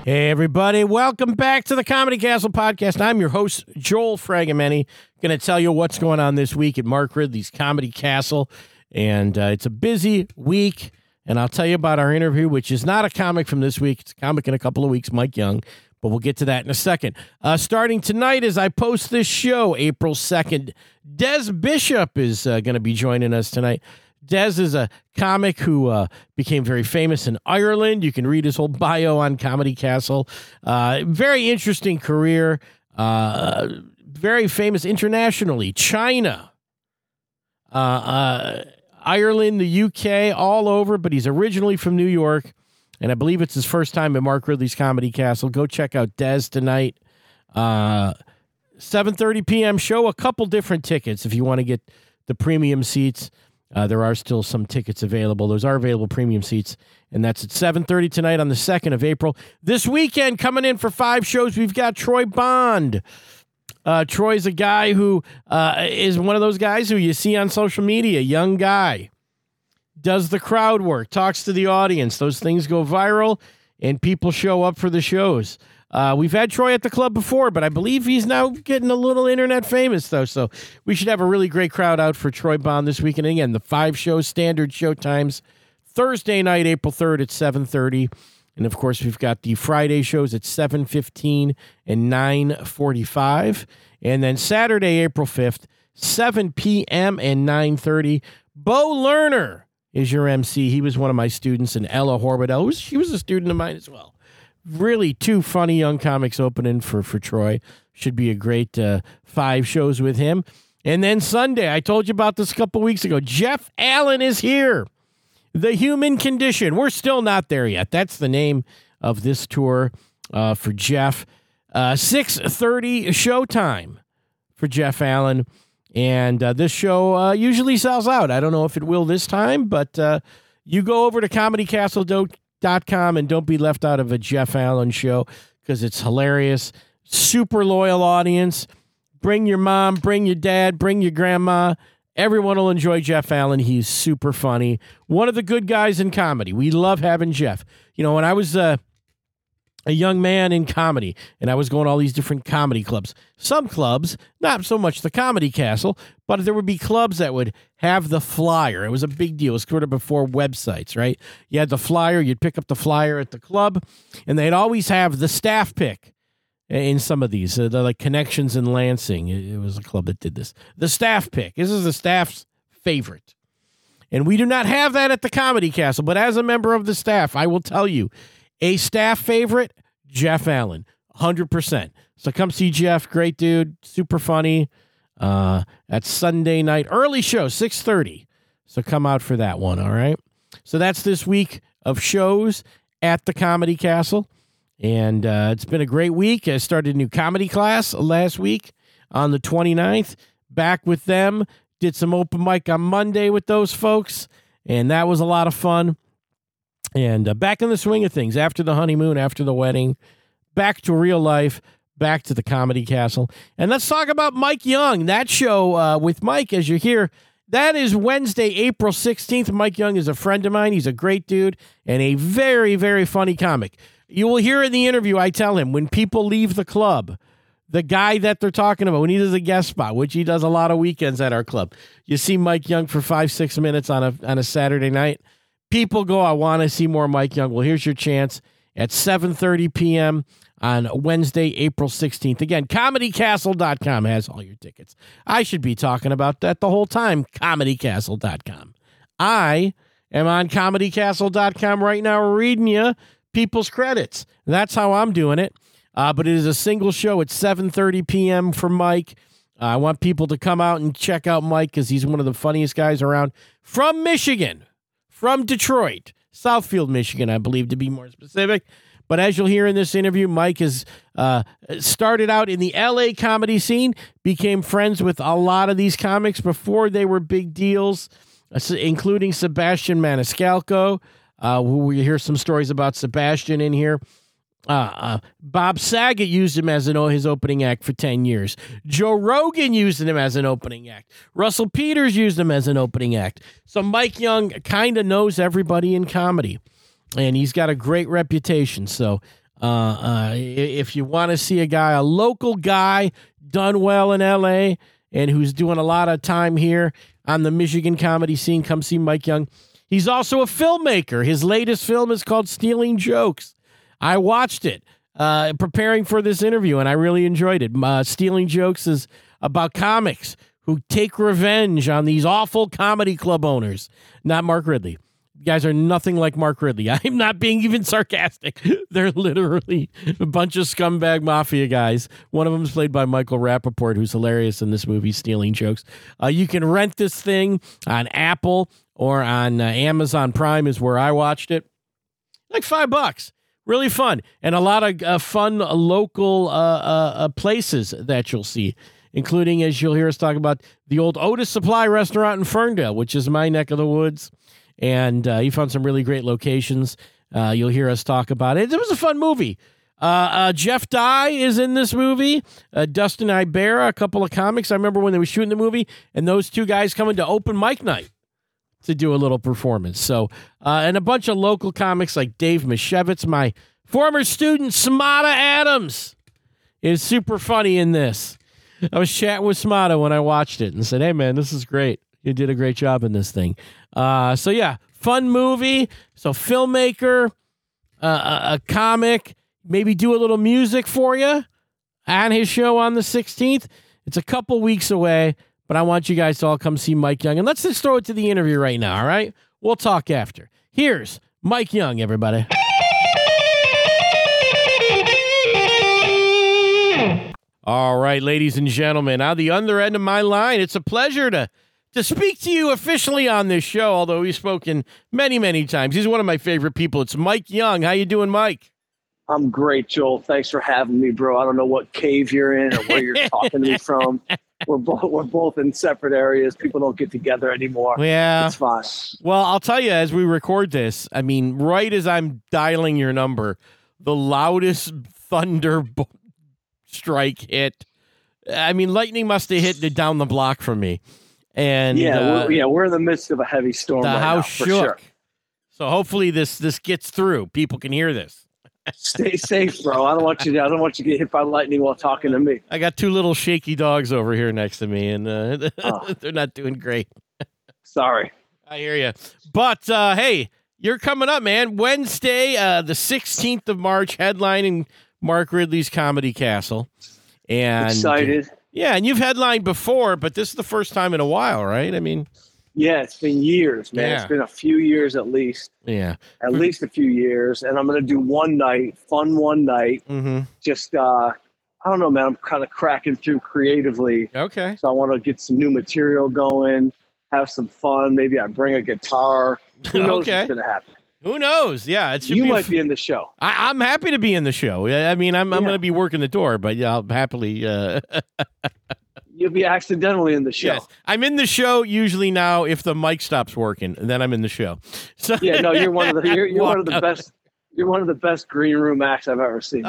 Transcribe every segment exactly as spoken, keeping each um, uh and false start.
Hey, everybody. Welcome back to the Comedy Castle podcast. I'm your host, Joel Fragomeni. Going to tell you what's going on this week at Mark Ridley's Comedy Castle. And uh, it's a busy week. And I'll tell you about our interview, which is not a comic from this week. It's a comic in a couple of weeks, Mike Young. But we'll get to that in a second. Uh, starting tonight as I post this show, April second, Des Bishop is uh, going to be joining us tonight. Des is a comic who uh, became very famous in Ireland. You can read his whole bio on Comedy Castle. Uh, very interesting career. Uh, very famous internationally. China, uh, uh, Ireland, the U K, all over. But he's originally from New York. And I believe it's his first time at Mark Ridley's Comedy Castle. Go check out Des tonight. Uh, seven thirty p.m. show. A couple different tickets if you want to get the premium seats. Uh, there are still some tickets available. Those are available premium seats, and that's at seven thirty tonight on the second of April. This weekend, coming in for five shows, we've got Troy Bond. Uh, Troy's a guy who uh, is one of those guys who you see on social media, young guy, does the crowd work, talks to the audience. Those things go viral, and people show up for the shows. Uh, we've had Troy at the club before, but I believe he's now getting a little internet famous, though. So we should have a really great crowd out for Troy Bond this weekend. And again, the five show standard show times, Thursday night, April third at seven thirty. And, of course, we've got the Friday shows at seven fifteen and nine forty-five. And then Saturday, April fifth, seven p.m. and nine thirty. Bo Lerner is your M C. He was one of my students, and Ella Horbidell, was, she was a student of mine as well. Really two funny young comics opening for, for Troy. Should be a great uh, five shows with him. And then Sunday, I told you about this a couple weeks ago, Jeff Allen is here. The Human Condition. We're still not there yet. That's the name of this tour uh, for Jeff. Uh, six thirty showtime for Jeff Allen. And uh, this show uh, usually sells out. I don't know if it will this time, but uh, you go over to comedy castle dot com and don't be left out of a Jeff Allen show because it's hilarious. Super loyal audience. Bring your mom, bring your dad, bring your grandma. Everyone will enjoy Jeff Allen. He's super funny. One of the good guys in comedy. We love having Jeff. You know, when I was uh, a young man in comedy, and I was going to all these different comedy clubs. Some clubs, not so much the Comedy Castle, but there would be clubs that would have the flyer. It was a big deal. It was sort of before websites, right? You had the flyer. You'd pick up the flyer at the club, and they'd always have the staff pick in some of these. Uh, the like Connections in Lansing. It, it was a club that did this. The staff pick. This is the staff's favorite. And we do not have that at the Comedy Castle, but as a member of the staff, I will tell you, a staff favorite, Jeff Allen, one hundred percent. So come see Jeff. Great dude. Super funny. Uh, that's Sunday night. Early show, six thirty. So come out for that one, all right? So that's this week of shows at the Comedy Castle. And uh, it's been a great week. I started a new comedy class last week on the twenty-ninth. Back with them. Did some open mic on Monday with those folks. And that was a lot of fun. And uh, back in the swing of things, after the honeymoon, after the wedding, back to real life, back to the Comedy Castle. And let's talk about Mike Young. That show uh, with Mike, as you hear, that is Wednesday, April sixteenth. Mike Young is a friend of mine. He's a great dude and a very, very funny comic. You will hear in the interview, I tell him, when people leave the club, the guy that they're talking about, when he does a guest spot, which he does a lot of weekends at our club, you see Mike Young for five, six minutes on a on a Saturday night. People go, I want to see more Mike Young. Well, here's your chance at seven thirty p.m. on Wednesday, April sixteenth. Again, comedy castle dot com has all your tickets. I should be talking about that the whole time, comedy castle dot com. I am on comedy castle dot com right now reading you people's credits. That's how I'm doing it. Uh, but it is a single show at seven thirty p.m. for Mike. Uh, I want people to come out and check out Mike because he's one of the funniest guys around from Michigan. From Detroit, Southfield, Michigan, I believe, to be more specific. But as you'll hear in this interview, Mike has uh, started out in the L A comedy scene, became friends with a lot of these comics before they were big deals, uh, including Sebastian Maniscalco, uh, who we hear some stories about Sebastian in here. Uh, uh, Bob Saget used him as an, his opening act for ten years. Joe Rogan used him as an opening act. Russell Peters used him as an opening act. So Mike Young kind of knows everybody in comedy, and he's got a great reputation. So Uh, uh, if you want to see a guy, a local guy, done well in L A and who's doing a lot of time here on the Michigan comedy scene, come see Mike Young. He's also a filmmaker. His latest film is called Stealing Jokes. I watched it uh, preparing for this interview, and I really enjoyed it. Uh, Stealing Jokes is about comics who take revenge on these awful comedy club owners. Not Mark Ridley. You guys are nothing like Mark Ridley. I'm not being even sarcastic. They're literally a bunch of scumbag mafia guys. One of them is played by Michael Rappaport, who's hilarious in this movie, Stealing Jokes. Uh, you can rent this thing on Apple or on uh, Amazon Prime is where I watched it. Like five bucks. Really fun. And a lot of uh, fun uh, local uh, uh, uh, places that you'll see, including, as you'll hear us talk about, the old Otis Supply restaurant in Ferndale, which is my neck of the woods. And uh, he found some really great locations. Uh, you'll hear us talk about it. It was a fun movie. Uh, uh, Jeff Dye is in this movie. Uh, Dustin Ibera, a couple of comics. I remember when they were shooting the movie, and those two guys coming to open mic night to do a little performance. So, uh, and a bunch of local comics like Dave Mishevitz, my former student, Smata Adams, is super funny in this. I was chatting with Smata when I watched it and said, hey, man, this is great. You did a great job in this thing. Uh, so, yeah, fun movie. So, filmmaker, uh, a, a comic, maybe do a little music for you on his show on the sixteenth. It's a couple weeks away, but I want you guys to all come see Mike Young. And let's just throw it to the interview right now, all right? We'll talk after. Here's Mike Young, everybody. All right, ladies and gentlemen, on the other end of my line, it's a pleasure to to speak to you officially on this show, although he's spoken many, many times. He's one of my favorite people. It's Mike Young. How you doing, Mike? I'm great, Joel. Thanks for having me, bro. I don't know what cave you're in or where you're talking to me from. We're both we're both in separate areas. People don't get together anymore. Yeah. It's fine. Well, I'll tell you, as we record this, I mean, right as I'm dialing your number, the loudest thunder bo- strike hit. I mean, lightning must have hit it down the block from me. And yeah, uh, we're, yeah, we're in the midst of a heavy storm the right house now, shook. for sure. So hopefully this this gets through. People can hear this. Stay safe, bro. I don't want you to, I don't want you to get hit by lightning while talking to me. I got two little shaky dogs over here next to me, and uh, oh. they're not doing great. Sorry. I hear you. But, uh, hey, you're coming up, man. Wednesday, uh, the sixteenth of March, headlining Mark Ridley's Comedy Castle. And excited. Yeah, and you've headlined before, but this is the first time in a while, right? I mean, yeah, it's been years, man. Yeah. It's been a few years at least. Yeah. At least a few years. And I'm going to do one night, fun one night. Mm-hmm. Just, uh, I don't know, man. I'm kind of cracking through creatively. Okay. So I want to get some new material going, have some fun. Maybe I bring a guitar. Who knows Okay. what's going to happen? Who knows? Yeah, it should You be. might f- be in the show. I, I'm happy to be in the show. I mean, I'm I'm Yeah. going to be working the door, but yeah, I'll happily. Uh, You'll be accidentally in the show. yes, I'm in the show usually now. If the mic stops working, then I'm in the show. So Yeah, no, you're one of the you're, you're one of the Walk best. You're one of the best green room acts I've ever seen.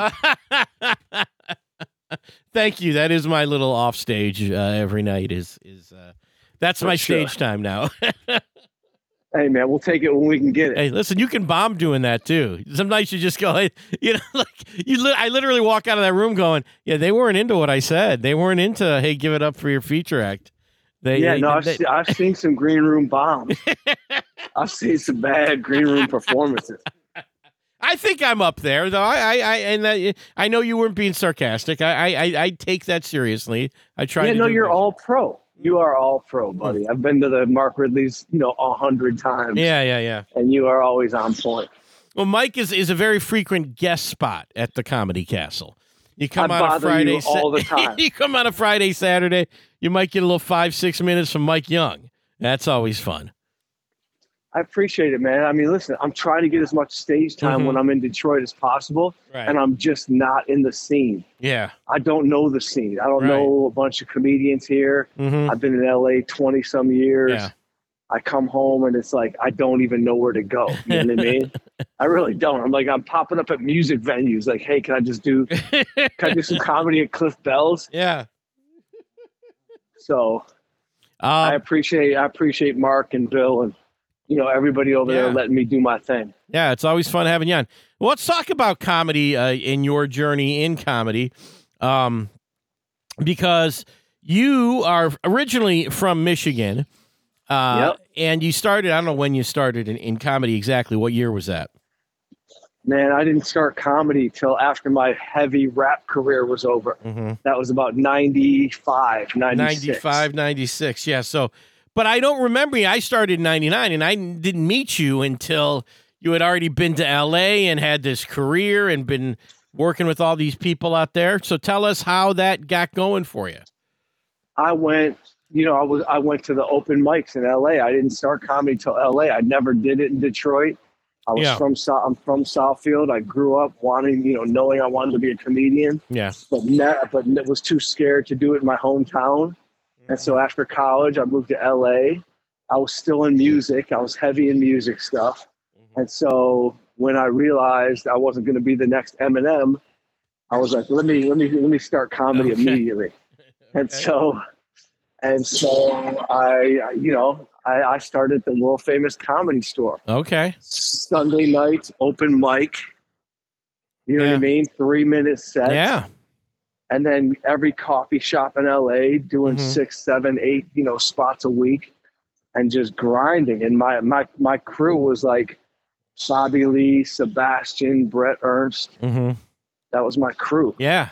Thank you. That is my little off stage uh, every night. Is is uh, that's For my sure. stage time now. Hey, man, we'll take it when we can get it. Hey, listen, you can bomb doing that too. Some nights you just go, hey, you know, like you. Li- I literally walk out of that room going, yeah, they weren't into what I said. They weren't into, hey, give it up for your feature act. They, Yeah, they, no, I've, they- se- I've seen some green room bombs. I've seen some bad green room performances. I think I'm up there, though. I, I, I and I, I know you weren't being sarcastic. I, I, I take that seriously. I try. Yeah, to no, do you're my- all pro. You are all pro, buddy. I've been to the Mark Ridley's, you know, a hundred times. Yeah, yeah, yeah. And you are always on point. Well, Mike is, is a very frequent guest spot at the Comedy Castle. You come I on a bother Friday, you all the time. you come on a Friday, Saturday. You might get a little five, six minutes from Mike Young. That's always fun. I appreciate it, man. I mean, listen, I'm trying to get as much stage time Mhm. when I'm in Detroit as possible, Right. and I'm just not in the scene. Yeah. I don't know the scene. I don't Right. know a bunch of comedians here. Mm-hmm. I've been in L A twenty some years. Yeah. I come home and it's like I don't even know where to go. You know what I mean? I really don't. I'm like I'm popping up at music venues. Like, hey, can I just do? Can I do some comedy at Cliff Bell's? Yeah. So I Um, appreciate I appreciate Mark and Bill and you know, everybody over Yeah. there letting me do my thing. Yeah, it's always fun having you on. Well, let's talk about comedy uh, in your journey in comedy, um, because you are originally from Michigan, uh, Yep. and you started, I don't know when you started in, in comedy exactly. What year was that? Man, I didn't start comedy till after my heavy rap career was over. Mm-hmm. That was about ninety-five, ninety-six. ninety-five, ninety-six, yeah. So, but I don't remember. I started in ninety-nine, and I didn't meet you until you had already been to L A and had this career and been working with all these people out there. So tell us how that got going for you. I went, you know, I was I went to the open mics in L A. I didn't start comedy till L A. I never did it in Detroit. I was Yeah. from South. I'm from Southfield. I grew up wanting, you know, knowing I wanted to be a comedian, Yeah. but ne- but was too scared to do it in my hometown. And so after college, I moved to L A. I was still in music. I was heavy in music stuff. And so when I realized I wasn't going to be the next Eminem, I was like, let me let me let me start comedy Okay. immediately. And Okay. so and so I, you know, I, I started the world famous Comedy Store. Okay. Sunday nights, open mic. You know Yeah. what I mean? Three minute sets. Yeah. And then every coffee shop in L A doing Mhm. six, seven, eight, you know, spots a week and just grinding. And my my my crew was like Bobby Lee, Sebastian, Brett Ernst. Mm-hmm. That was my crew. Yeah.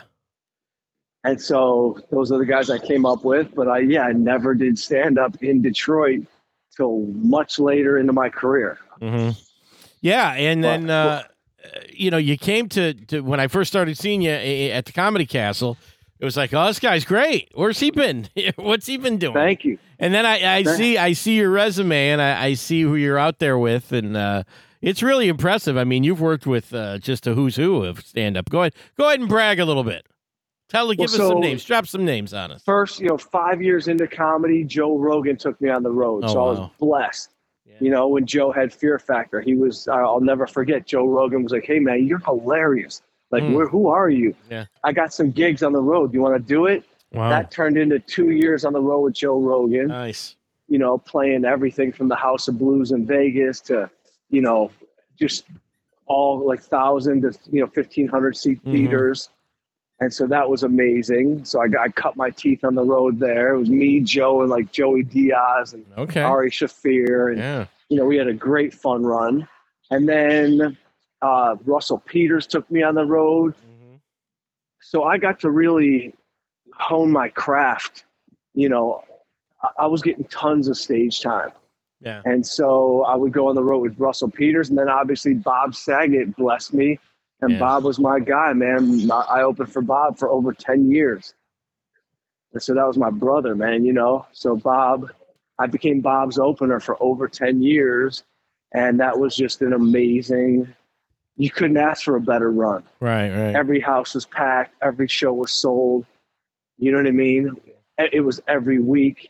And so those are the guys I came up with. But I yeah, I never did stand up in Detroit till much later into my career. Mm-hmm. Yeah, and But- then uh, you know, you came to, to when I first started seeing you a- at the Comedy Castle. It was like, oh, this guy's great. Where's he been? What's he been doing? Thank you. And then I, I Thank- see I see your resume, and I, I see who you're out there with, and uh, it's really impressive. I mean, you've worked with uh, just a who's who of stand up. Go ahead, go ahead and brag a little bit. Tell, give us so- some names. Drop some names on us. First, you know, five years into comedy, Joe Rogan took me on the road. Oh, so I wow. was blessed. Yeah. You know, when Joe had Fear Factor, he was, I'll never forget, Joe Rogan was like, hey, man, you're hilarious. Like, Mm. where, who are you? Yeah. I got some gigs on the road. You want to do it? Wow, That turned into two years on the road with Joe Rogan, nice. you know, playing everything from the House of Blues in Vegas to, you know, just all like thousand to, you know, fifteen hundred seat Mhm. theaters. And so that was amazing. So I, got, I cut my teeth on the road there. It was me, Joe, and like Joey Diaz and Okay. Ari Shaffir. And, Yeah. you know, we had a great fun run. And then uh, Russell Peters took me on the road. Mhm. So I got to really hone my craft. You know, I, I was getting tons of stage time. Yeah. And so I would go on the road with Russell Peters. And then obviously Bob Saget blessed me. And Yeah. Bob was my guy, man. I opened for Bob for over ten years. And so that was my brother, man, you know. So Bob, I became Bob's opener for over ten years. And that was just an amazing, you couldn't ask for a better run. Right. Right. Every house was packed. Every show was sold. You know what I mean? It was every week.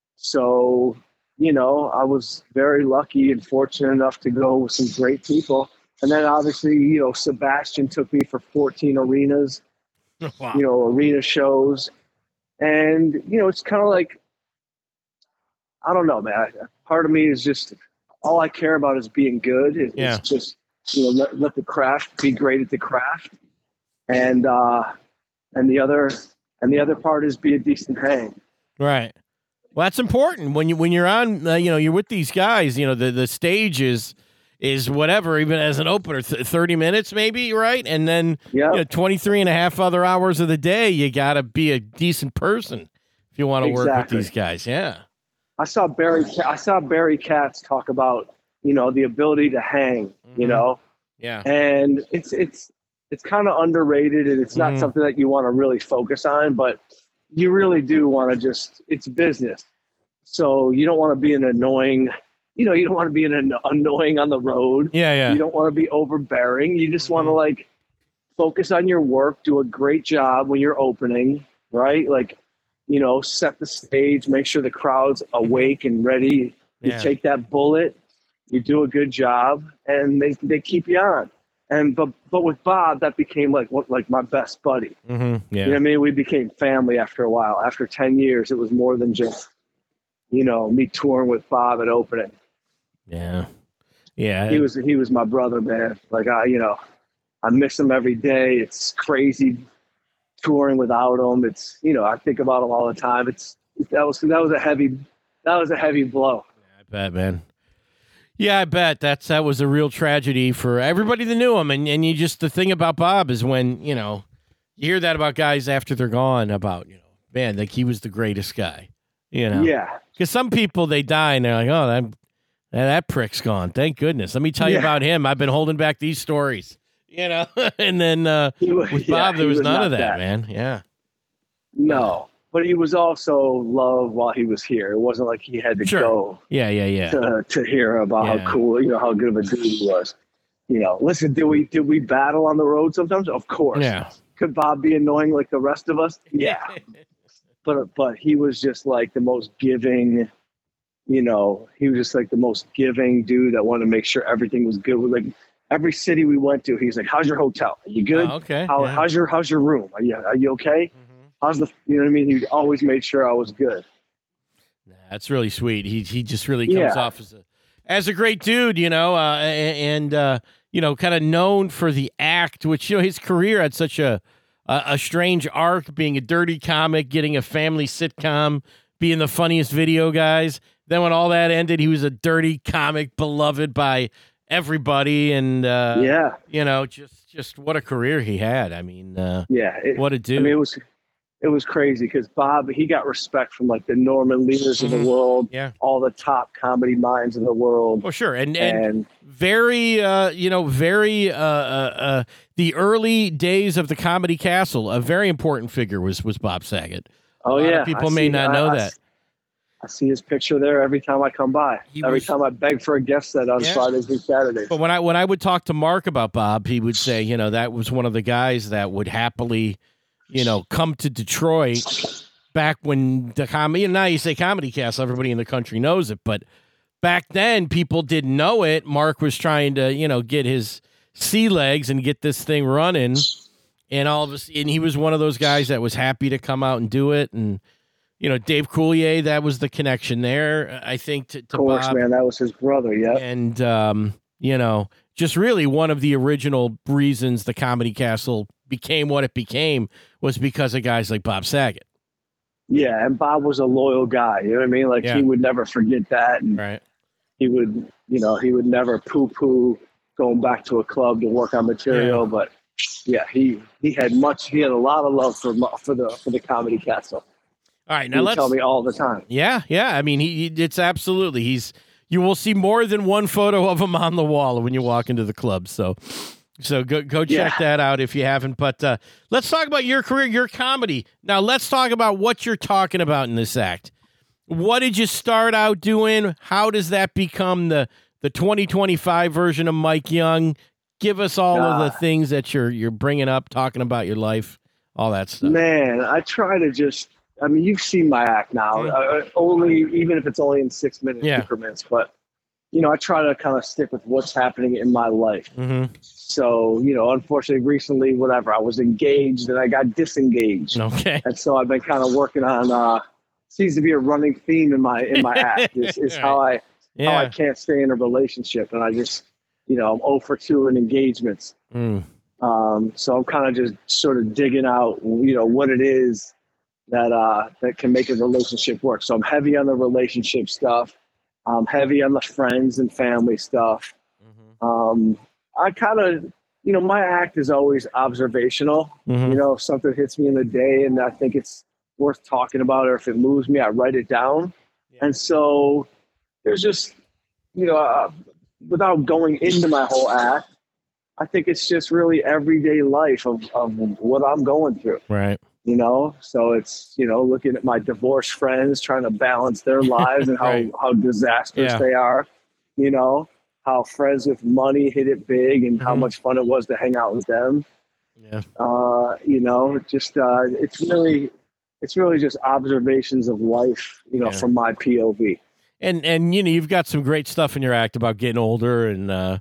So, you know, I was very lucky and fortunate enough to go with some great people. And then obviously, you know, Sebastian took me for fourteen arenas, Wow. you know, arena shows. And, you know, it's kind of like, I don't know, man. Part of me is just, all I care about is being good. It, Yeah. It's just, you know, let, let the craft be great at the craft. And, uh, and the other, and the other part is be a decent hang. Right. Well, that's important when you when you're on. Uh, you know, you're with these guys. You know, the the stage is is whatever, even as an opener, th- thirty minutes maybe, right? And then Yeah. you know, twenty-three and a half other hours of the day, you got to be a decent person if you want to work with Exactly. these guys. Yeah. I saw Barry, I saw Barry Katz talk about, you know, the ability to hang, you Mhm. know, Yeah. and it's, it's, it's kind of underrated and it's not Mhm. something that you want to really focus on, but you really do want to just, it's business. So you don't want to be an annoying, you know, you don't want to be an an- annoying on the road. Yeah. Yeah. You don't want to be overbearing. You just want to Mhm. like focus on your work, do a great job when you're opening, right? Like, you know, set the stage, make sure the crowd's awake and ready. You Yeah. take that bullet, you do a good job, and they they keep you on. And but but with Bob, that became like what like my best buddy. Mm-hmm. You know Yeah. what I mean? We became family after a while. After ten years, it was more than just, you know, me touring with Bob and opening. Yeah. Yeah. He was he was my brother, man. Like I, you know, I miss him every day. It's crazy touring without him. It's, you know, I think about him all the time. It's that was that was a heavy that was a heavy blow. I bet, man. Yeah, I bet that's that was a real tragedy for everybody that knew him. And and you just the thing about Bob is when, you know, you hear that about guys after they're gone about, you know, man, like he was the greatest guy. You know? Yeah. Because some people they die and they're like, oh, that that prick's gone. Thank goodness. Let me tell you Yeah. about him. I've been holding back these stories. You know, and then uh, was, with yeah, Bob, there was, was none of that, that, man. Yeah. No, but he was also loved while he was here. It wasn't like he had to Sure. go Yeah, yeah, yeah. to, to hear about Yeah. how cool, you know, how good of a dude he was. You know, listen, did we did we battle on the road sometimes? Of course. Yeah. Could Bob be annoying like the rest of us? Yeah. but but he was just like the most giving. You know, he was just like the most giving dude that wanted to make sure everything was good. Like every city we went to, he's like, "How's your hotel? Are you good? Oh, okay. How, yeah. How's your How's your room? Are you Are you okay? Mhm. How's the You know what I mean?" He always made sure I was good. Nah, that's really sweet. He he just really comes Yeah. off as a as a great dude, you know, uh, and uh, you know, kind of known for the act, which you know his career had such a, a a strange arc, being a dirty comic, getting a family sitcom, being the funniest video guys. Then when all that ended, he was a dirty comic, beloved by everybody, and uh, Yeah, you know, just just what a career he had. I mean, uh, yeah. It, what a dude. I mean, it was it was crazy because Bob, he got respect from like the Norman Leaders of Mhm. the world, Yeah. all the top comedy minds in the world, Oh, sure, and and. and Very, uh, you know, very, uh, uh, uh, the early days of the Comedy Castle, a very important figure was was Bob Saget. oh A lot of yeah, people I may see- not I- know I- that. I see his picture there every time I come by. He every was- time I beg for a guest set on Yeah. Fridays and Saturdays. But when I when I would talk to Mark about Bob, he would say, you know, that was one of the guys that would happily, you know, come to Detroit back when the comedy. And now you say Comedy Castle, everybody in the country knows it, but back then people didn't know it. Mark was trying to, you know, get his sea legs and get this thing running, and all of us, and he was one of those guys that was happy to come out and do it. And you know, Dave Coulier, that was the connection there, I think, to, to of course, Bob. man, that was his brother. Yeah, And, um, you know, just really one of the original reasons the Comedy Castle became what it became was because of guys like Bob Saget. yeah. And Bob was a loyal guy. You know what I mean? Like Yeah. he would never forget that, and Right. he would, you know, he would never poo-poo going back to a club to work on material. Yeah. But yeah, he he had much. He had a lot of love for for the for the Comedy Castle. All right. He Now would let's. tell me all the time. Yeah. Yeah. I mean, he, he, it's absolutely. He's, you will see more than one photo of him on the wall when you walk into the club. So, so go, go check Yeah. that out if you haven't. But uh, let's talk about your career, your comedy. Now, let's talk about what you're talking about in this act. What did you start out doing? How does that become the the twenty twenty-five version of Mike Young? Give us all of Ah. the things that you're you're bringing up, talking about your life, all that stuff. Man, I try to just. I mean, you've seen my act now. Yeah. Uh, only even if it's only in six minute Yeah. increments, but you know, I try to kind of stick with what's happening in my life. Mm-hmm. So, you know, unfortunately, recently, whatever, I was engaged and I got disengaged, Okay. and so I've been kind of working on. Uh, seems to be a running theme in my in my act is, is how I how I Yeah. can't stay in a relationship, and I just, you know, I'm zero for two in engagements. Mm. Um, so I'm kind of just sort of digging out, you know, what it is that uh, that can make a relationship work. So I'm heavy on the relationship stuff. I'm heavy on the friends and family stuff. Mm-hmm. Um, I kind of, you know, my act is always observational. Mhm. You know, if something hits me in the day and I think it's worth talking about, or if it moves me, I write it down. Yeah. And so there's just, you know, uh, without going into my whole act, I think it's just really everyday life of, of what I'm going through. Right. You know, so it's, you know, looking at my divorced friends, trying to balance their lives and how, Right. how disastrous Yeah. they are, you know, how friends with money hit it big and how Mhm. much fun it was to hang out with them. Yeah. Uh, you know, just, uh, it's really, it's really just observations of life, you know, Yeah. from my P O V. And and you know you've got some great stuff in your act about getting older and uh,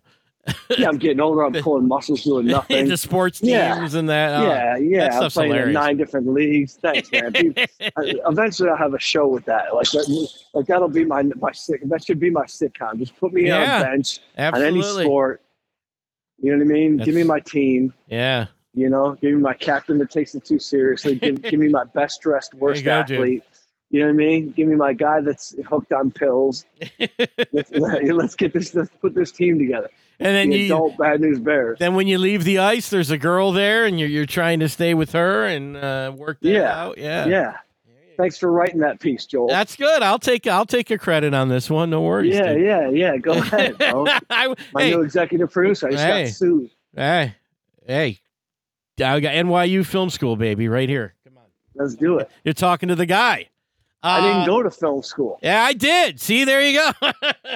Yeah, I'm getting older. I'm pulling muscles doing nothing. The sports teams yeah. and that. Oh, yeah, yeah. that I'm stuff's playing hilarious. in nine different leagues. Thanks, man. People, eventually, I'll have a show with that. Like, that, like that'll be my my sick. That should be my sitcom. Just put me Yeah, on a bench absolutely. on any sport. You know what I mean? That's, give me my team. Yeah. You know, give me my captain that takes it too seriously. Give, give me my best dressed, worst go, athlete. dude. You know what I mean? Give me my guy that's hooked on pills. let's, let's get this. Let's put this team together. And then the you adult Bad News Bears. Then when you leave the ice, there's a girl there, and you're you're trying to stay with her and uh, work that yeah. out. Yeah, yeah. Thanks for writing that piece, Joel. That's good. I'll take I'll take your credit on this one. No worries. Yeah, dude. yeah, yeah. Go ahead, bro. I, my hey, new executive producer. I just hey, got sued. Hey, hey, I got N Y U Film School, baby, right here. Come on, let's do it. You're talking to the guy. I didn't uh, go to film school. Yeah, I did. See, there you go.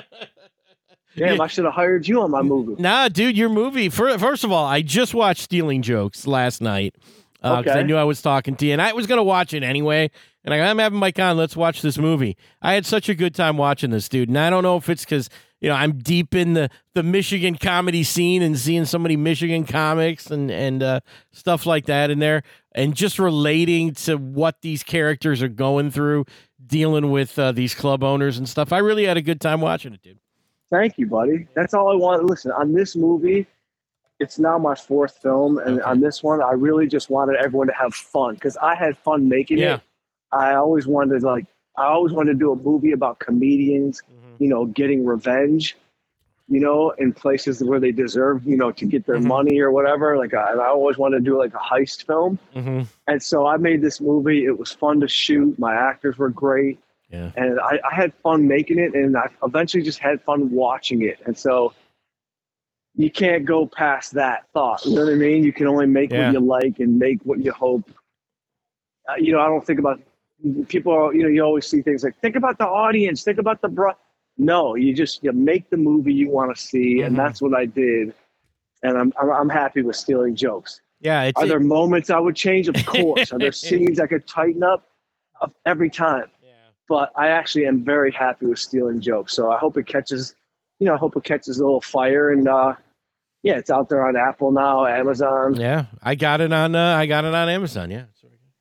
Damn, I should have hired you on my movie. Nah, dude, your movie. First of all, I just watched Stealing Jokes last night because uh, okay. I knew I was talking to you, and I was going to watch it anyway. And I, I'm having Mike on. Let's watch this movie. I had such a good time watching this, dude. And I don't know if it's because you know I'm deep in the, the Michigan comedy scene and seeing so many Michigan comics and and uh, stuff like that in there, and just relating to what these characters are going through, dealing with uh, these club owners and stuff. I really had a good time watching it, dude. Thank you, buddy. That's all I want. Listen, on this movie, it's now my fourth film, and Okay. on this one, I really just wanted everyone to have fun because I had fun making Yeah. it. I always wanted like I always wanted to do a movie about comedians, Mm-hmm. you know, getting revenge, you know, in places where they deserve, you know, to get their Mhm. money or whatever. Like I, I always wanted to do like a heist film, Mm-hmm. and so I made this movie. It was fun to shoot. My actors were great. Yeah. And I, I had fun making it, and I eventually just had fun watching it. And so you can't go past that thought. You know what I mean? You can only make Yeah. what you like and make what you hope. Uh, you know, I don't think about people. Are, you know, you always see things like think about the audience, think about the bro. No, you just you make the movie you want to see, Mhm. and that's what I did. And I'm I'm, I'm happy with Stealing Jokes. Yeah. It's, Are there moments I would change? Of course. Are there scenes I could tighten up? Uh, every time. But I actually am very happy with Stealing Jokes. So I hope it catches, you know, I hope it catches a little fire. And uh, yeah, it's out there on Apple now, Amazon. Yeah, I got it on. Uh, I got it on Amazon. Yeah,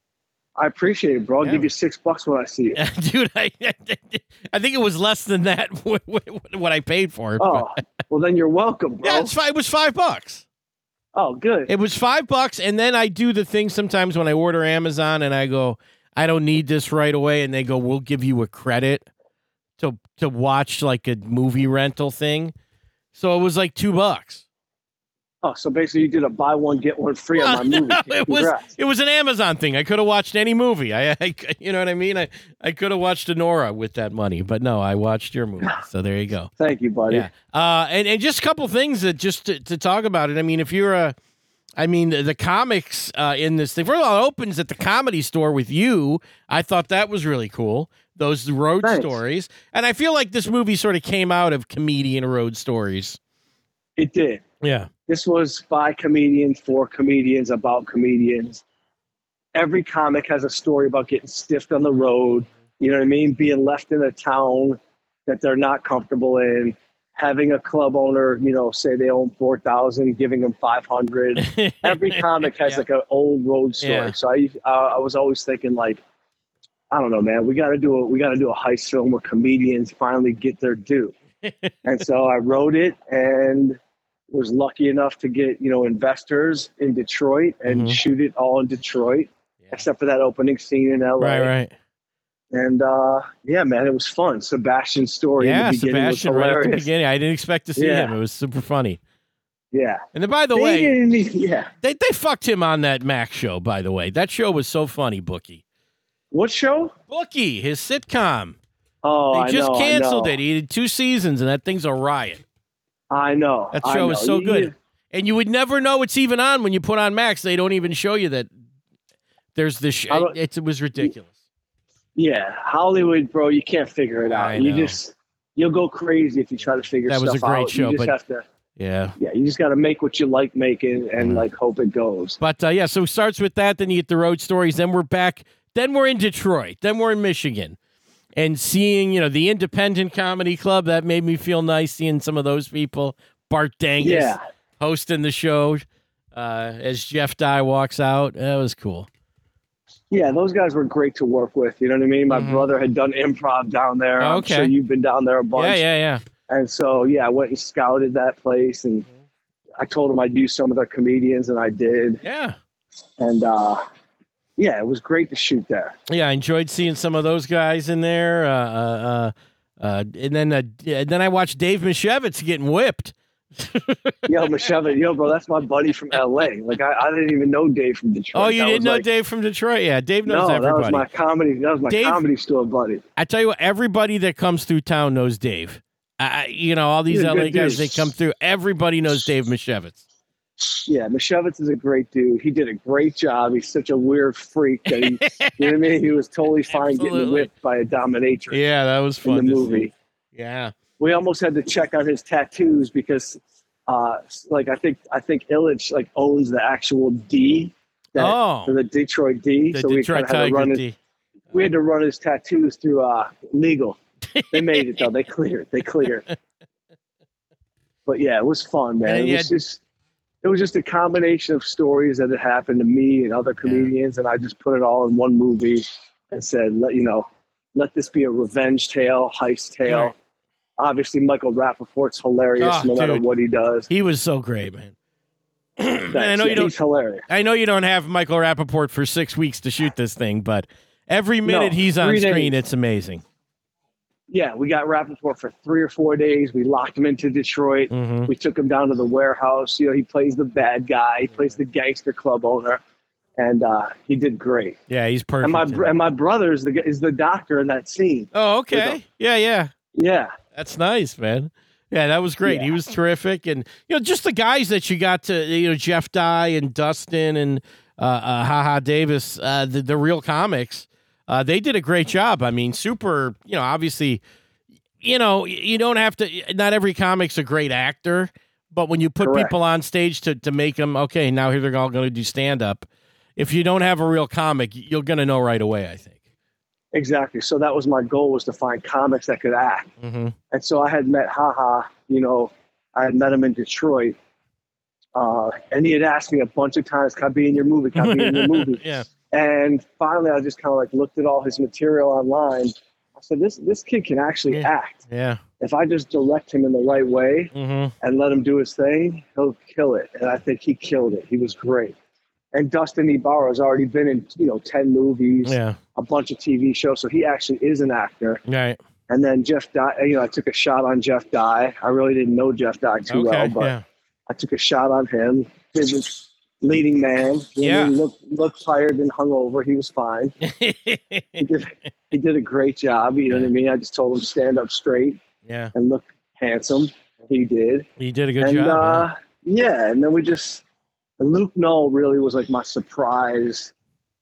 I appreciate it, bro. I'll Yeah. give you six bucks when I see it. dude. I, I think it was less than that. What I paid for it. Oh, well, then you're welcome, bro. yeah, it's five, it was five bucks. Oh, good. It was five bucks, and then I do the thing sometimes when I order Amazon, and I go, I don't need this right away, and they go, we'll give you a credit to to watch like a movie rental thing. So it was like two bucks. Oh, so basically you did a buy one, get one free on my movie. No, it was Congrats. it was an Amazon thing. I could have watched any movie. I, I you know what I mean. I, I could have watched Anora with that money, but no, I watched your movie. So there you go. Thank you, buddy. Yeah. Uh, and and just a couple things that just to, to talk about it. I mean, if you're a, I mean the, the comics uh, in this thing. First of all, it opens at the Comedy Store with you. I thought that was really cool. Those road Thanks. stories, and I feel like this movie sort of came out of comedian road stories. It did. Yeah. This was by comedians, for comedians, about comedians. Every comic has a story about getting stiffed on the road, you know what I mean? Being left in a town that they're not comfortable in, having a club owner, you know, say they own four thousand, giving them five hundred. Every comic has Yeah. like an old road story. Yeah. So I, uh, I was always thinking like, I don't know, man, we got to do a, we got to do a heist film where comedians finally get their due. And so I wrote it and was lucky enough to get, you know, investors in Detroit and Mhm. shoot it all in Detroit, Yeah. except for that opening scene in L A. Right, right. And uh, yeah, man, it was fun. Sebastian's story Yeah, in the beginning Sebastian was right at the hilarious. beginning. I didn't expect to see Yeah. him. It was super funny. Yeah. And then, by the They way, didn't even- yeah. they, they fucked him on that Mac show, by the way. That show was so funny, Bookie. What show? Bookie, his sitcom. Oh, They I just know, canceled I know. it. He did two seasons, and that thing's a riot. I know. That I show know. is so You- good. you- And you would never know it's even on when you put on Max. They don't even show you that there's this. Sh- I don't- it, it was ridiculous. Yeah, Hollywood, bro, you can't figure it I out. You know. just you'll go crazy if you try to figure That was stuff a great out. show, you just but- have to Yeah. yeah, you just got to make what you like making and Mhm. like hope it goes. But uh, yeah, so it starts with that. Then you get the road stories. Then we're back. Then we're in Detroit. Then we're in Michigan. And seeing, you know, the independent comedy club, that made me feel nice seeing some of those people. Bart Dangus Yeah. hosting the show uh, as Jeff Dye walks out. That was cool. Yeah, those guys were great to work with. You know what I mean? My Mhm. brother had done improv down there. I'm Okay. sure you've been down there a bunch. Yeah, yeah, yeah. And so, yeah, I went and scouted that place, and I told them I'd use some of their comedians, and I did. Yeah. And, uh, yeah, it was great to shoot there. Yeah, I enjoyed seeing some of those guys in there. Uh, uh, uh, uh, and then uh, and then I watched Dave Mashevitz getting whipped. Yo, Mashevitz, yo, bro, that's my buddy from L A. Like, I, I didn't even know Dave from Detroit. Oh, you That didn't was know like, Dave from Detroit? Yeah, Dave knows No, everybody. that was my comedy. That was my Dave- comedy store buddy. I tell you what, everybody that comes through town knows Dave. I, you know, all these He's a L A good guys, dude. they come through. Everybody knows Dave Mashevitz. Yeah, Mashevitz is a great dude. He did a great job. He's such a weird freak that he, you know what I mean? He was totally fine Absolutely. getting whipped by a dominatrix Yeah, that was in fun the to movie. see. Yeah. We almost had to check on his tattoos because, uh, like I think I think Illich like owns the actual D, that, Oh. for the Detroit D. The so we Detroit kind of had to Tiger run his, D. we had to run his tattoos through uh, legal. They made it though. They cleared. They cleared. But yeah, it was fun, man. And then It you was had- just it was just a combination of stories that had happened to me and other comedians, and I just put it all in one movie and said, let you know, let this be a revenge tale, heist tale. Right. Obviously, Michael Rappaport's hilarious Oh, no matter dude. what he does. He was so great, man. And I know Yeah, you don't. he's hilarious. I know you don't have Michael Rappaport for six weeks to shoot this thing, but every minute No, he's on three screen, days. it's amazing. Yeah, we got Rappaport for three or four days. We locked him into Detroit. hmm We took him down to the warehouse. You know, he plays the bad guy. He plays the gangster club owner, and uh, he did great. Yeah, he's perfect. And my in br- it. and my brother is the g- is the doctor in that scene. oh, with okay. him. Yeah, yeah. Yeah, That's nice, man. Yeah, that was great. He Yeah. was terrific, and you know, just the guys that you got to, you know, Jeff Dye and Dustin and uh, uh, Haha Davis, uh, the the real comics. Uh, they did a great job. I mean, super. You know, obviously, you know, you don't have to. Not every comic's a great actor, but when you put Correct. people on stage to to make them okay, now here they're all going to do stand up. If you don't have a real comic, you're going to know right away. I think. exactly. So that was my goal, was to find comics that could act. Mm-hmm. And so I had met Haha. You know, I had met him in Detroit, uh, and he had asked me a bunch of times, "Can I be in your movie? Can I be in your movie?" Yeah. And finally, I just kind of like looked at all his material online. I said, "This this kid can actually Yeah. act. Yeah. If I just direct him in the right way Mm-hmm. and let him do his thing, he'll kill it." And I think he killed it. He was great. And Dustin Ibarra has already been in, you know, ten movies, Yeah. a bunch of T V shows, so he actually is an actor. Right. And then Jeff Dye, you know, I took a shot on Jeff Dye. I really didn't know Jeff Dye too Okay. well, but yeah. I took a shot on him. He was leading man. You know, Yeah. He looked, looked tired and hungover. He was fine. He did, he did a great job. You know what I mean? I just told him stand up straight yeah. and look handsome. He did. He did a good and job. uh, yeah, and then we just, and Luke Knoll really was like my surprise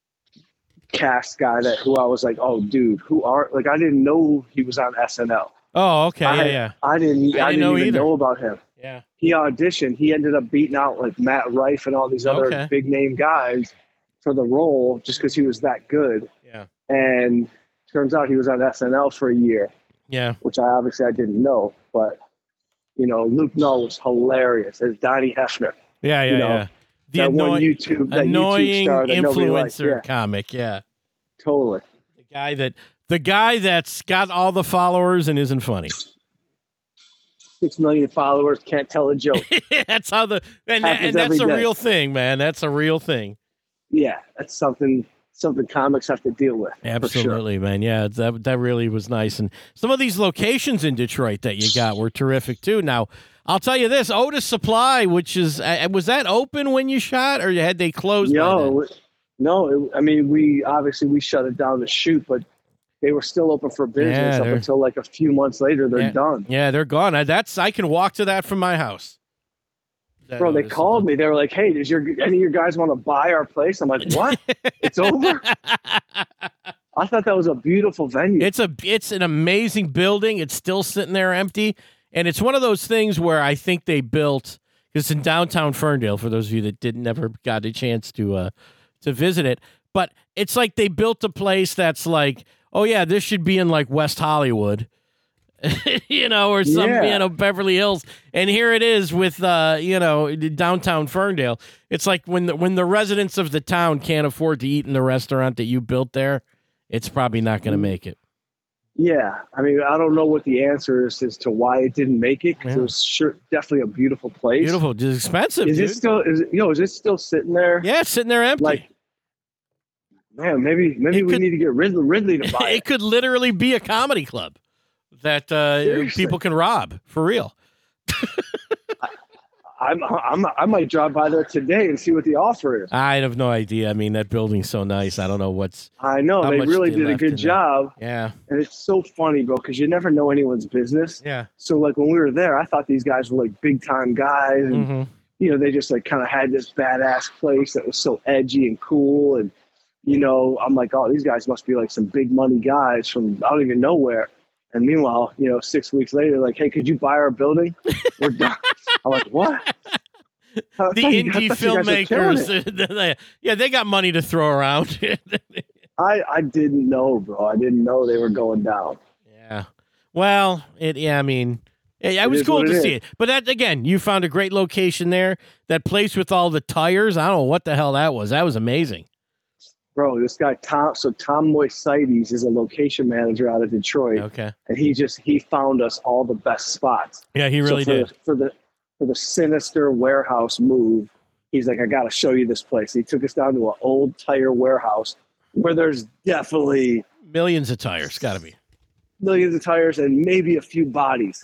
cast guy that who I was like, oh, dude, who are, like, I didn't know he was on S N L. Oh, okay. I, Yeah, yeah. I didn't, I didn't didn't, know even either. know about him. Yeah. He auditioned. He ended up beating out like Matt Rife and all these other Okay. big name guys for the role just because he was that good. Yeah. And turns out he was on S N L for a year, Yeah. which I obviously I didn't know. But you know, Luke Knoll was hilarious as Donnie Hefner, Yeah, yeah, You know, yeah. The that one annoy- YouTube, that YouTube annoying star that nobody likes. influencer Yeah, comic. Yeah. totally. The guy that the guy that's got all the followers and isn't funny. Six million followers, can't tell a joke. That's how the and, Happens and that's a every day. real thing, man. That's a real thing. Yeah, that's something something comics have to deal with. For sure. Absolutely, man. Yeah, that that really was nice. And some of these locations in Detroit that you got were terrific too. Now, I'll tell you this: Otis Supply, which is uh, was that open when you shot, or had they closed? by then? Yo, no, it, I mean, we obviously we shut it down to shoot, but they were still open for business Yeah, up they're- until like a few months later. They're Yeah. done. Yeah, they're gone. I, that's I can walk to that from my house. That Bro, they Otis called me. They were like, "Hey, does your any of your guys want to buy our place?" I'm like, "What? It's over?" I thought that was a beautiful venue. It's a it's an amazing building. It's still sitting there empty, and it's one of those things where I think they built because it's in downtown Ferndale. For those of you that didn't never got a chance to uh, to visit it, but it's like they built a place that's like, oh yeah, this should be in like West Hollywood, you know, or some, Yeah. you know, Beverly Hills. And here it is with, uh, you know, downtown Ferndale. It's like when the, when the residents of the town can't afford to eat in the restaurant that you built there, it's probably not going to make it. Yeah, I mean, I don't know what the answer is as to why it didn't make it, because Yeah. it was sure definitely a beautiful place. Beautiful, just expensive. Is dude. it still? Is it, you know? Is it still sitting there? Yeah, it's sitting there empty. Like, man, maybe maybe It we could- need to get Ridley, Ridley to buy it it. could literally be a comedy club that uh, Seriously. people can rob for real. I'm, I'm I might drive by there today and see what the offer is. I have no idea. I mean, that building's so nice. I don't know what's. I know How they much really they did a left in good there. job, Yeah, and it's so funny, bro, because you never know anyone's business. yeah. So like when we were there, I thought these guys were like big time guys, and hmm you know, they just like kind of had this badass place that was so edgy and cool. And, you know, I'm like, oh, these guys must be like some big money guys from I don't even know where. And meanwhile, you know, six weeks later, like, hey, could you buy our building? We're done. I'm like, what? I The thought you- I indie thought you guys were killing it. filmmakers, yeah, they got money to throw around. I, I didn't know, bro. I didn't know they were going down. yeah. Well, it. Yeah, I mean, yeah, it It was is cool what to it see is. it. But that again, you found a great location there. That place with all the tires. I don't know what the hell that was. That was amazing. Bro, this guy, Tom, so Tom Moisides is a location manager out of Detroit. Okay. And he just, he found us all the best spots. Yeah, he really so for did. The, for the for the sinister warehouse move, he's like, I got to show you this place. He took us down to an old tire warehouse where there's definitely Millions of tires. Got to be. millions of tires and maybe a few bodies.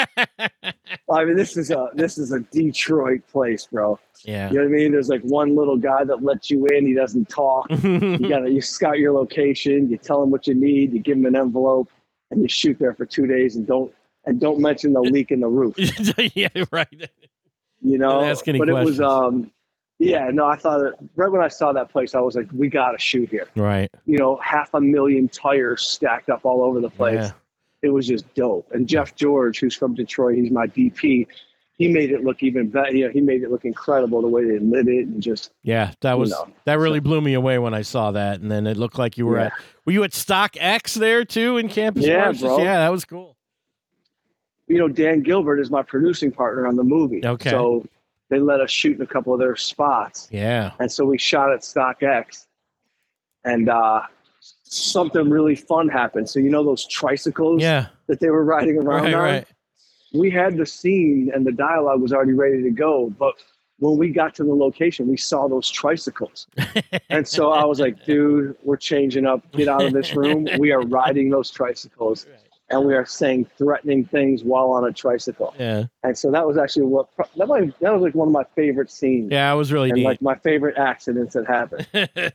I mean, this is a this is a Detroit place, bro. Yeah. You know what I mean? There's like one little guy that lets you in. He doesn't talk. You gotta you scout your location. You tell him what you need. You give him an envelope, and you shoot there for two days. And don't and don't mention the leak in the roof. yeah, right. You know, Don't ask any but questions. it was um, yeah. No, I thought it, right when I saw that place, I was like, we gotta shoot here. Right. You know, half a million tires stacked up all over the place. Yeah. It was just dope. And Jeff George, who's from Detroit, he's my D P. He made it look even better. You know, he made it look incredible the way they lit it and just. Yeah, that was know, that really blew me away when I saw that, and then it looked like you were Yeah. at. Were you at Stock X there too in Campus Yeah, Martians? bro. Yeah, that was cool. You know, Dan Gilbert is my producing partner on the movie. Okay. So they let us shoot in a couple of their spots. Yeah. And so we shot at StockX. And uh, something really fun happened. So, you know, those tricycles Yeah. that they were riding around Right. on? Right. We had the scene and the dialogue was already ready to go. But when we got to the location, we saw those tricycles. And so I was like, dude, we're changing up. Get out of this room. We are riding those tricycles. And we are saying threatening things while on a tricycle. Yeah. And so that was actually what that might, that was like one of my favorite scenes. Yeah, it was really And neat. like my favorite accidents that happened.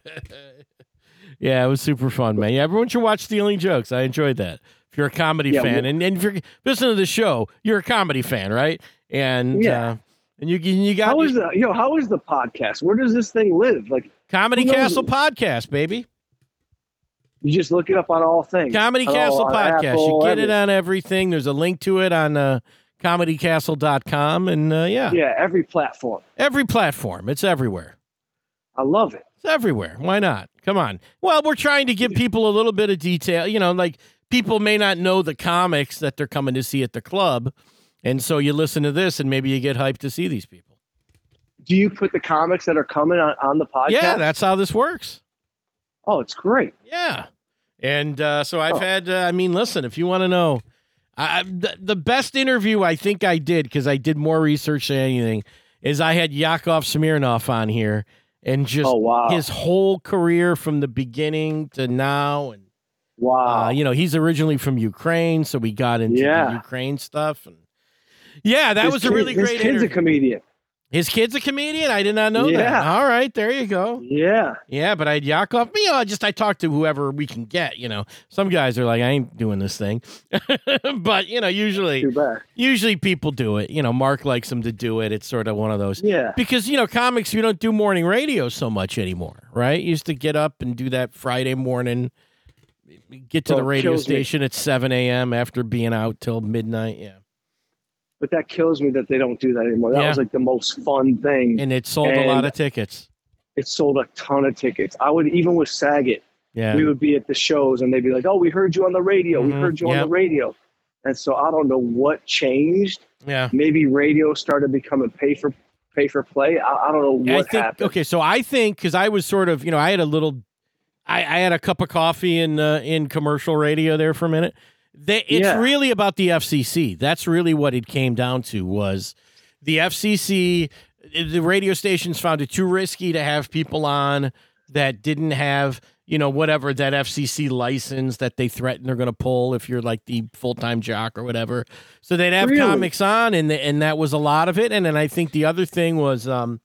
Yeah, it was super fun, man. Yeah, everyone should watch Stealing Jokes. I enjoyed that. If you're a comedy Yeah, fan, well- and, and if you're listening to the show, you're a comedy fan, right? And Yeah. uh, and you you got How is the you know how is the podcast? Where does this thing live? Like Comedy who knows? Castle podcast, baby. you just look it up on all things. Comedy On all- Castle on podcast. Apple, you get it everything. on everything. There's a link to it on uh, comedy castle dot com, and uh, yeah, Yeah, every platform. every platform. It's everywhere. I love it. It's everywhere. Why not? Come on. Well, we're trying to give people a little bit of detail. You know, like people may not know the comics that they're coming to see at the club. And so you listen to this and maybe you get hyped to see these people. Do you put the comics that are coming on, on the podcast? Yeah, that's how this works. Oh, it's great. Yeah. And uh, so I've Oh. had, uh, I mean, listen, if you want to know, I, I- the, the best interview I think I did, because I did more research than anything, is I had Yakov Smirnoff on here and just Oh, wow. his whole career from the beginning to now. And Wow. Uh, you know, he's originally from Ukraine, so we got into Yeah. the Ukraine stuff. And yeah, that His was a kid- really his great kid's interview. a comedian. His kid's a comedian? I did not know that. Yeah. All right, there you go. Yeah. Yeah, but I had Yakov. You know, I just I talked to whoever we can get. You know, some guys are like, I ain't doing this thing, but you know, usually, Too bad. usually people do it. You know, Mark likes them to do it. It's sort of one of those. Yeah. Because, you know, comics, we don't do morning radio so much anymore, right? You used to get up and do that Friday morning, get to Well, the it radio kills me. station at seven a.m. after being out till midnight. Yeah. But that kills me that they don't do that anymore. That Yeah. was like the most fun thing. And it sold a lot And- of tickets. It sold a ton of tickets. I would, even with Saget, Yeah. we would be at the shows and they'd be like, oh, we heard you on the radio. Mhm. We heard you on Yep. the radio. And so I don't know what changed. Yeah. Maybe radio started becoming pay for pay for play. I, I don't know what I think, happened. Okay, so I think because I was sort of, you know, I had a little, I, I had a cup of coffee in uh, in commercial radio there for a minute. They, it's Yeah. really about the F C C. That's really what it came down to was the F C C. The radio stations found it too risky to have people on that didn't have, you know, whatever, that F C C license that they threaten they're going to pull if you're like the full-time jock or whatever. So they'd have Really? comics on, and the, and that was a lot of it. And then I think the other thing was um,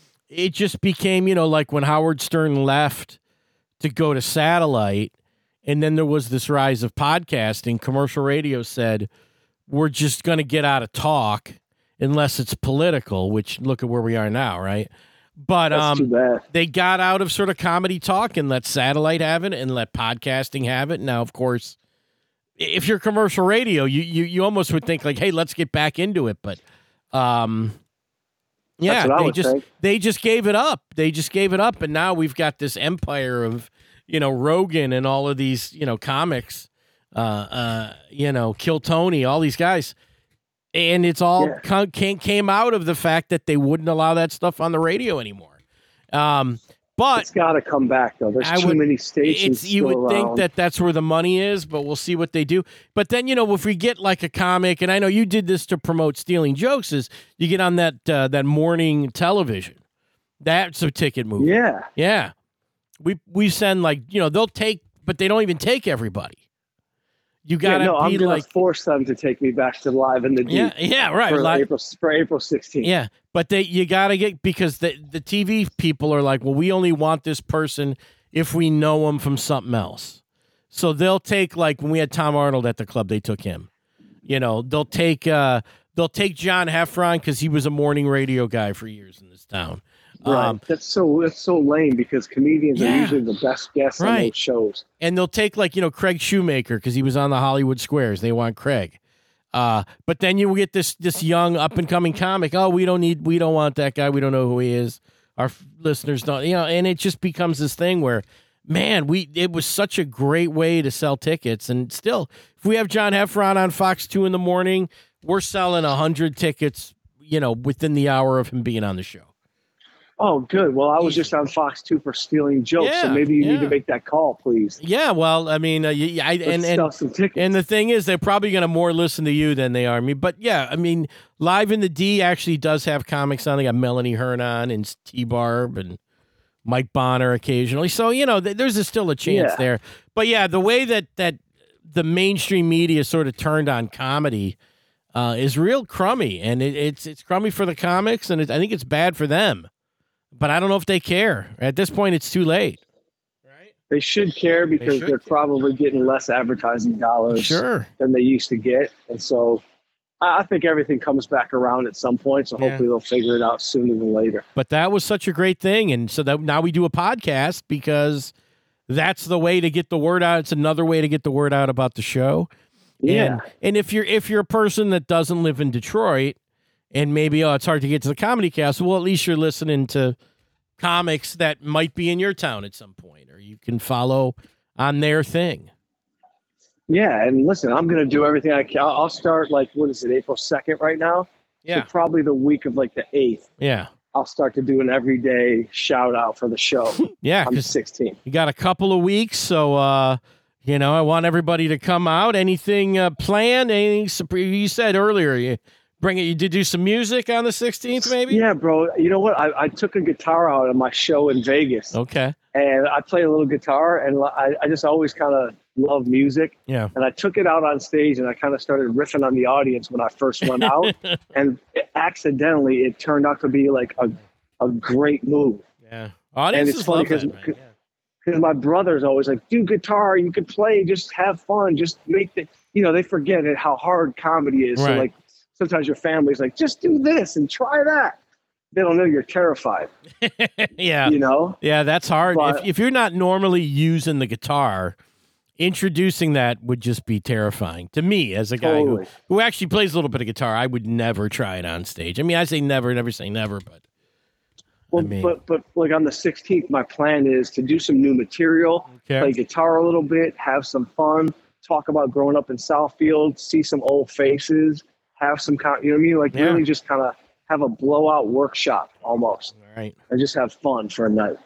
it just became, you know, like when Howard Stern left to go to satellite, and then there was this rise of podcasting, commercial radio said, we're just going to get out of talk unless it's political, which look at where we are now, right? But That's um, too bad. they got out of sort of comedy talk and let satellite have it and let podcasting have it. Now, of course, if you're commercial radio, you you, you almost would think like, hey, let's get back into it. But um, yeah, That's what I they would just think. they just gave it up. They just gave it up, and now we've got this empire of, you know, Rogan and all of these, you know, comics, uh, uh, you know, Kill Tony, all these guys. And it's all Yeah. co- came, came out of the fact that they wouldn't allow that stuff on the radio anymore. Um, but It's got to come back, though. There's I too would- many stations it's, you still would think around. that that's where the money is, but we'll see what they do. But then, you know, if we get like a comic, and I know you did this to promote Stealing Jokes, is you get on that uh, that morning television. That's a ticket movie. Yeah. Yeah. We we send like, you know, they'll take, but they don't even take everybody. You Yeah, gotta no, I'm be going like, to force them to take me back to Live in the Deep yeah, yeah, right. for, Like, April, for April sixteenth. yeah, but they you gotta get, because the the T V people are like, well, we only want this person if we know them from something else. So they'll take, like when we had Tom Arnold at the club, they took him. You know, they'll take uh, they'll take John Heffron because he was a morning radio guy for years in this town. Right. Um, that's so that's so lame because comedians Yeah. are usually the best guests on Right. those shows. and they'll take, like, you know, Craig Shoemaker because he was on the Hollywood Squares. They want Craig. Uh, but then you get this this young up and coming comic. Oh, we don't need, we don't want that guy. We don't know who he is. Our f- listeners don't, you know. And it just becomes this thing where, man, we it was such a great way to sell tickets. And still, if we have John Heffron on Fox Two in the morning, we're selling a hundred tickets, you know, within the hour of him being on the show. Oh, good. Well, I was just on Fox two for Stealing Jokes, Yeah, so maybe you need yeah. to make that call, please. Yeah, well, I mean, uh, y- I, Let's and sell and some tickets. and the thing is, they're probably going to more listen to you than they are me. But yeah, I mean, Live in the D actually does have comics on. They got Melanie Hearn on and T Barb and Mike Bonner occasionally. So, you know, th- there's a, still a chance Yeah. there. But yeah, the way that that the mainstream media sort of turned on comedy uh, is real crummy, and it, it's it's crummy for the comics, and it, I think it's bad for them. But I don't know if they care. At this point, it's too late. Right? They should care because should they are care. probably getting less advertising dollars Sure. than they used to get. And so I I think everything comes back around at some point. So Yeah. hopefully they'll figure it out sooner than later. But that was such a great thing. And so that now we do a podcast because that's the way to get the word out. It's another way to get the word out about the show. Yeah. And, and if you're if you're a person that doesn't live in Detroit and maybe, oh, it's hard to get to the Comedy Castle, well, at least you're listening to comics that might be in your town at some point, or you can follow on their thing. Yeah. And listen, I'm going to do everything I can. I'll I'll start like, what is it, April second right now? Yeah. So probably the week of like the eighth, Yeah. I'll start to do an everyday shout out for the show. Yeah. I'm 'cause sixteen. you got a couple of weeks, so uh, you know, I want everybody to come out. Anything uh, planned? Anything? sup- You said earlier you bring it. You did do some music on the sixteenth, maybe. Yeah, bro. You know what? I, I took a guitar out of my show in Vegas. Okay. And I play a little guitar, and I, I just always kind of love music. Yeah. And I took it out on stage, and I kind of started riffing on the audience when I first went out. And it, accidentally, it turned out to be like a, a great move. Yeah. Audiences it's funny love that, 'cause- man. Yeah. Because my brother's always like, do guitar, you can play, just have fun, just make the, you know, they forget it, how hard comedy is. Right. So, like, sometimes your family's like, just do this and try that. They don't know you're terrified, yeah. you know? Yeah, that's hard. But- if, if you're not normally using the guitar, introducing that would just be terrifying to me as a guy Totally. who, who actually plays a little bit of guitar. I would never try it on stage. I mean, I say never, never say never, but Well, mean- but but like on the sixteenth, my plan is to do some new material, Okay. play guitar a little bit, have some fun, talk about growing up in Southfield, see some old faces, have some, con- you know what I mean? Like Yeah. really just kind of have a blowout workshop almost. All right. And just have fun for a night.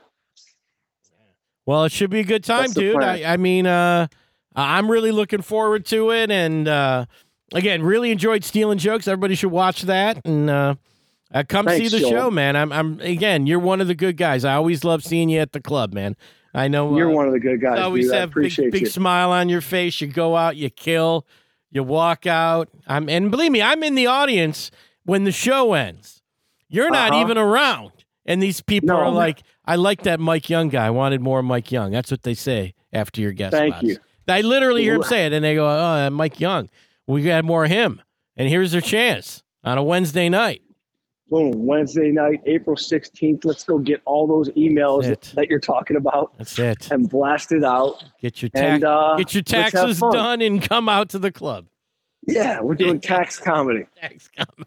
Well, it should be a good time, That's the dude. plan. I, I mean, uh, I'm really looking forward to it. And uh, again, really enjoyed Stealing Jokes. Everybody should watch that and uh, uh, come Thanks, see the Joel. show, man. I'm, I'm again, you're one of the good guys. I always love seeing you at the club, man. I know You're uh, one of the good guys, you always dude. I have big, appreciate big you. smile on your face. You go out, you kill, you walk out. I'm, and believe me, I'm in the audience when the show ends. You're not Uh-huh. even around. And these people No, are man. like, I like that Mike Young guy. I wanted more Mike Young. That's what they say after your guest Thank spots. you. I literally hear them Ooh. say it, and they go, oh, Mike Young. We got more of him. And here's their chance on a Wednesday night. Boom. Wednesday night, April sixteenth. Let's go get all those emails That's it. that you're talking about That's it. and blast it out. Get your, ta- And uh, get your let's have taxes fun. done and come out to the club. Yeah, we're doing tax comedy. Tax comedy.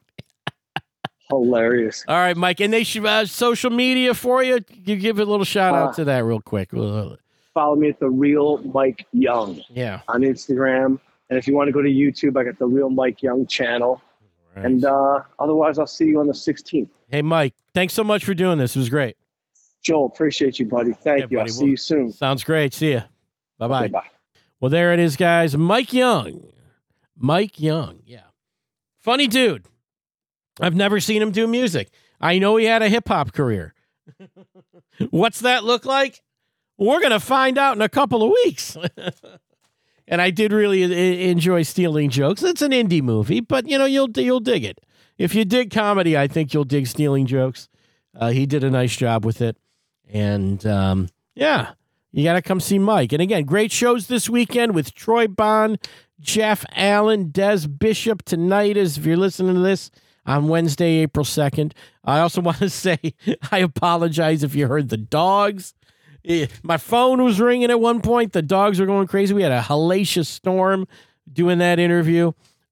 Hilarious. All right, Mike. And they should uh, social media for you. You give a little shout out Uh, to that real quick. Uh, Follow me at The Real Mike Young Yeah. on Instagram. And if you want to go to YouTube, I got The Real Mike Young channel. Right. And uh, otherwise, I'll see you on the sixteenth. Hey, Mike, thanks so much for doing this. It was great. Joel, appreciate you, buddy. Thank Yeah, you. buddy. I'll see We'll- you soon. Sounds great. See ya. Bye-bye. Okay, bye. Well, there it is, guys. Mike Young. Mike Young. Yeah. Funny dude. I've never seen him do music. I know he had a hip-hop career. What's that look like? We're going to find out in a couple of weeks. And I did really I- enjoy Stealing Jokes. It's an indie movie, but, you know, you'll you'll dig it. If you dig comedy, I think you'll dig Stealing Jokes. Uh, he did a nice job with it. And, um, yeah, you got to come see Mike. And, again, great shows this weekend with Troy Bond, Jeff Allen, Des Bishop. Tonight is, if you're listening to this, on Wednesday, April second. I also want to say I apologize if you heard the dogs. Eh, My phone was ringing at one point. The dogs were going crazy. We had a hellacious storm doing that interview.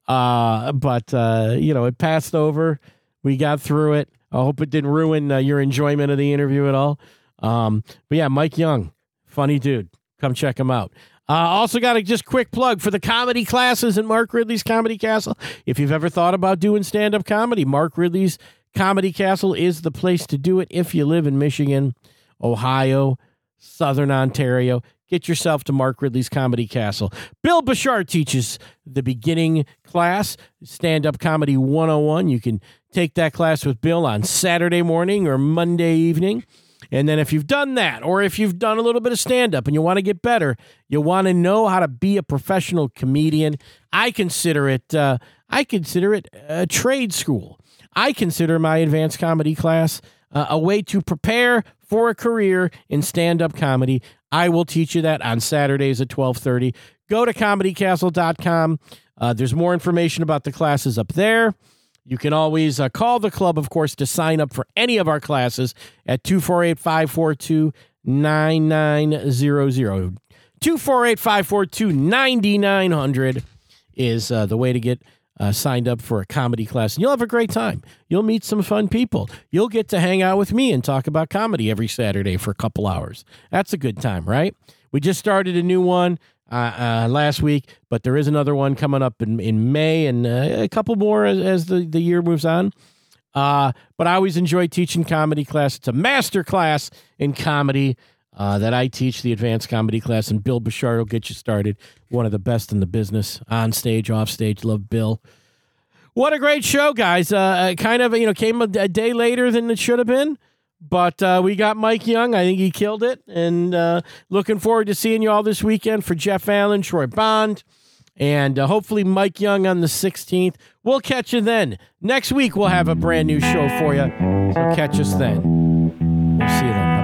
Uh, but, uh, you know, it passed over. We got through it. I hope it didn't ruin uh, your enjoyment of the interview at all. Um, but, yeah, Mike Young, funny dude. Come check him out. Uh, also got a just quick plug for the comedy classes at Mark Ridley's Comedy Castle. If you've ever thought about doing stand-up comedy, Mark Ridley's Comedy Castle is the place to do it. If you live in Michigan, Ohio, Southern Ontario, get yourself to Mark Ridley's Comedy Castle. Bill Bashar teaches the beginning class, Stand-Up Comedy one oh one. You can take that class with Bill on Saturday morning or Monday evening. And then if you've done that, or if you've done a little bit of stand-up and you want to get better, you want to know how to be a professional comedian, I consider it, uh, I consider it a trade school. I consider my advanced comedy class uh, a way to prepare for a career in stand-up comedy. I will teach you that on Saturdays at twelve thirty. Go to comedy castle dot com. Uh, there's more information about the classes up there. You can always uh, call the club, of course, to sign up for any of our classes at two four eight, five four two, nine nine zero zero. two four eight, five four two, nine nine zero zero is uh, the way to get uh, signed up for a comedy class. And you'll have a great time. You'll meet some fun people. You'll get to hang out with me and talk about comedy every Saturday for a couple hours. That's a good time, right? We just started a new one Uh, uh, last week, but there is another one coming up in, in May and uh, a couple more as, as the, the year moves on. Uh, but I always enjoy teaching comedy class. It's a master class in comedy uh, that I teach, the advanced comedy class, and Bill Bashar will get you started. One of the best in the business, on stage, off stage. Love Bill. What a great show, guys. Uh, kind of, you know, came a, a day later than it should have been. But uh, we got Mike Young. I think he killed it. And uh, looking forward to seeing you all this weekend for Jeff Allen, Troy Bond, and uh, hopefully Mike Young on the sixteenth. We'll catch you then. Next week, we'll have a brand new show for you. So catch us then. We'll see you then.